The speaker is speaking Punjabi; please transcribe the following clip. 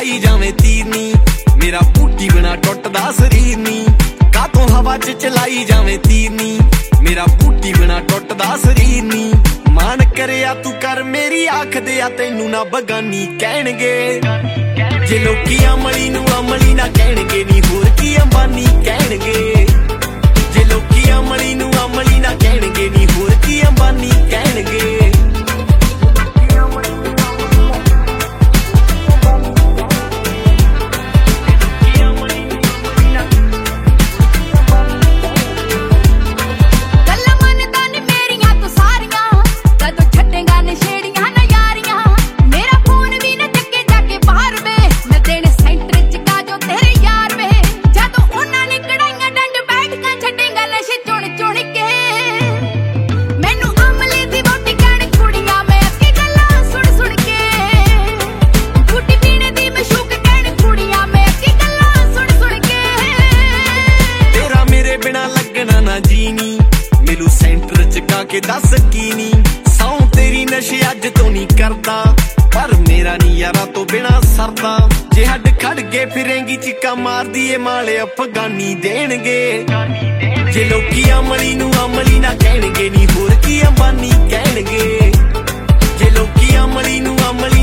ਚਲਾਈ ਜਾਵੇਂ ਤੀਰ ਨੀ, ਮੇਰਾ ਬੂਟੀ ਬਿਨਾ ਟੁੱਟਦਾ ਸਰੀਰ ਨੀ। ਕਾਤੋਂ ਹਵਾ ਚ ਚਲਾਈ ਜਾਵੇਂ ਤੀਰ ਨੀ, ਮੇਰਾ ਬੂਟੀ ਬਿਨਾ ਟੁੱਟਦਾ ਸਰੀਰ ਨੀ। ਮਾਨ ਕਰਿਆ ਤੂੰ ਕਰ ਮੇਰੀ ਆਖਦੇ ਆ ਤੈਨੂੰ ਨਾ ਬਗਾਨੀ ਕਹਿਣਗੇ। ਜੇ ਲੋਕੀ ਅਮਲੀ ਨੂੰ ਅਮਲੀ ਨਾ ਕਹਿਣਗੇ ਨੀ ਹੋਰ ਕੀ ਅੰਬਾਨੀ ਕਹਿਣਗੇ। ਜੇ ਲੋਕੀ ਅਮਲੀ ਨੂੰ ਅਮਲੀ ਨਾ ਕਹਿਣਗੇ ਨੀ ਹੋਰ ਕੀ ਅੰਬਾਨੀ ਕਹਿਣਗੇ। ਜੀਨੀ ਮੈਨੂੰ ਸੈਂਟਰ ਚ ਕਾ ਕੇ ਦੱਸ ਕੀ ਨੀ, ਸੌਂ ਤੇਰੀ ਨਸ਼ੇ ਅੱਜ ਤੋਂ ਨਹੀਂ ਕਰਦਾ, ਪਰ ਮੇਰਾ ਨੀ ਯਾਰਾਂ ਤੋਂ ਬਿਨਾ ਸਰਦਾ। ਜੇ ਹੱਡ ਖੜ ਗਏ ਫਿਰੇਂਗੀ ਚੀਕਾਂ ਮਾਰਦੀ ਏ ਮਾਲੇ ਅਫਗਾਨੀ ਦੇਣਗੇ। ਜੇ ਲੋਕੀ ਅਮਲੀ ਨੂੰ ਅਮਲੀ ਨਾ ਕਹਿਣਗੇ ਨੀ ਹੋਰ ਕੀ ਅੰਬਾਨੀ ਕਹਿਣਗੇ। ਜੇ ਲੋਕੀ ਅਮਲੀ ਨੂੰ ਅਮਲੀ